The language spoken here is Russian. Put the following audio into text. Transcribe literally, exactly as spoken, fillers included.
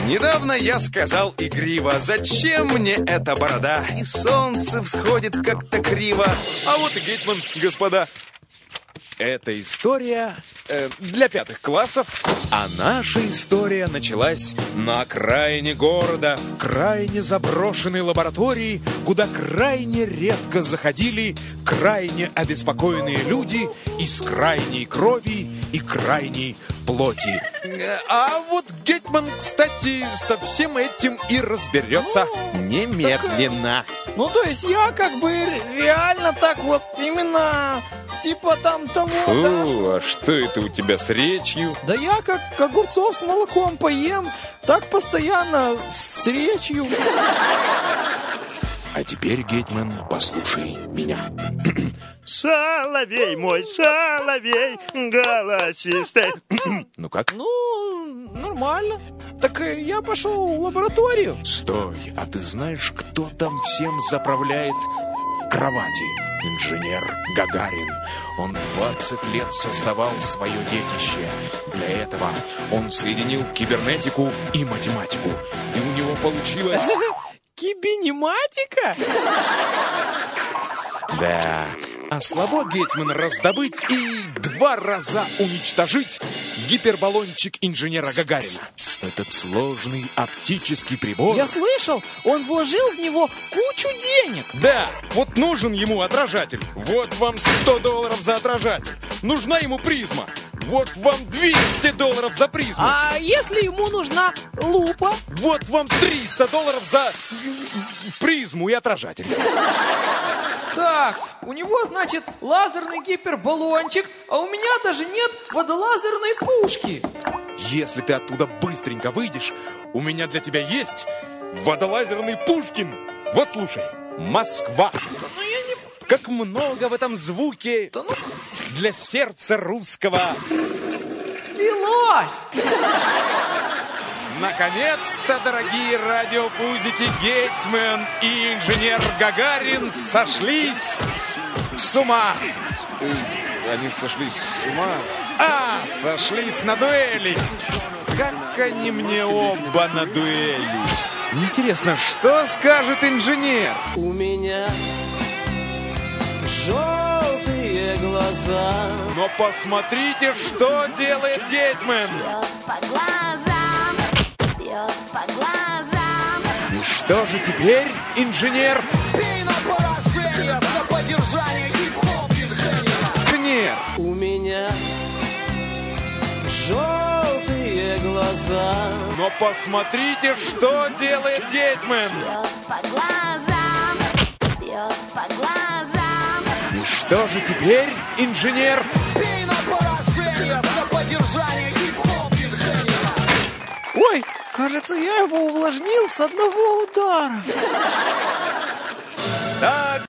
Недавно я сказал игриво: зачем мне эта борода? И солнце всходит как-то криво. А вот и гетьман, господа. Эта история э, для пятых классов. А наша история началась на окраине города, в крайне заброшенной лаборатории, куда крайне редко заходили крайне обеспокоенные люди из крайней крови и крайней плоти. А вот гетьман, кстати, со всем этим и разберется. Ну, немедленно. Так, ну, то есть я как бы реально так вот именно... Типа там того, Фу, да? А что это у тебя с речью? Да я как огурцов с молоком поем, так постоянно с речью. А теперь, гетьман, послушай меня. Соловей мой, соловей, голосистый. Ну как? Ну, нормально. Так я пошел в лабораторию. Стой, а ты знаешь, кто там всем заправляет кровати? Инженер Гагарин. Он двадцать лет создавал свое детище. Для этого он соединил кибернетику и математику. И у него получилось... Кибинематика? Да. А слабо гетьмана раздобыть и два раза уничтожить гипербаллончик инженера Гагарина. Этот сложный оптический прибор... Я слышал, он вложил в него кучу денег. Да, вот нужен ему отражатель. Вот вам сто долларов за отражатель. Нужна ему призма. Вот вам двести долларов за призму. А если ему нужна лупа? Вот вам триста долларов за призму и отражатель. Так, у него, значит, лазерный гипербаллончик, а у меня даже нет водолазерной пушки. Если ты оттуда быстренько выйдешь, у меня для тебя есть водолазерный Пушкин. Вот слушай. Москва. Да ну я не... Как много в этом звуке Да ну... для сердца русского. Слилось! Наконец-то, дорогие радиопузики, гетьман и инженер Гагарин сошлись с ума. Они сошлись с ума? А, сошлись на дуэли. Как они мне оба на дуэли. Интересно, что скажет инженер? У меня желтые глаза. Но посмотрите, что делает гетьман. Бьет по глазам, бьет по глазам. И что же теперь, инженер? Бей на поражение за поддержание хип-хоп движения. Инженер! У меня желтые глаза. Но посмотрите, что делает гетьман. Бьет по глазам, бьет по глазам. И что же теперь, инженер? Бей на поражение за поддержание хип-хоп движения. Ой, кажется, я его увлажнил с одного удара. Так.